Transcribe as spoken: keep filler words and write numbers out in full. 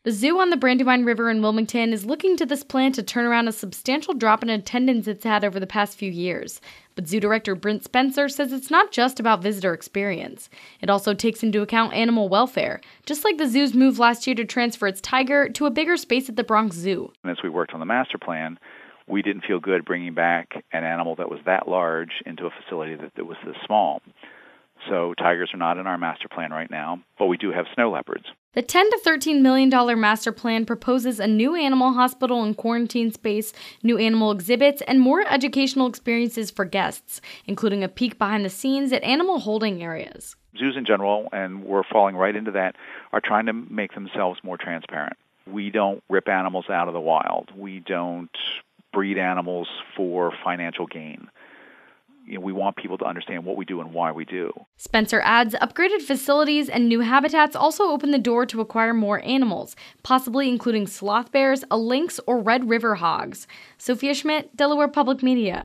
The zoo on the Brandywine River in Wilmington is looking to this plan to turn around a substantial drop in attendance it's had over the past few years. But zoo director Brent Spencer says it's not just about visitor experience. It also takes into account animal welfare, just like the zoo's move last year to transfer its tiger to a bigger space at the Bronx Zoo. As we worked on the master plan, we didn't feel good bringing back an animal that was that large into a facility that, that was this small. So tigers are not in our master plan right now, but we do have snow leopards. The ten to thirteen million dollars master plan proposes a new animal hospital and quarantine space, new animal exhibits, and more educational experiences for guests, including a peek behind the scenes at animal holding areas. Zoos in general, and we're falling right into that, are trying to make themselves more transparent. We don't rip animals out of the wild. We don't breed animals for financial gain. You know, we want people to understand what we do and why we do. Spencer adds upgraded facilities and new habitats also open the door to acquire more animals, possibly including sloth bears, a lynx, or Red River hogs. Sophia Schmidt, Delaware Public Media.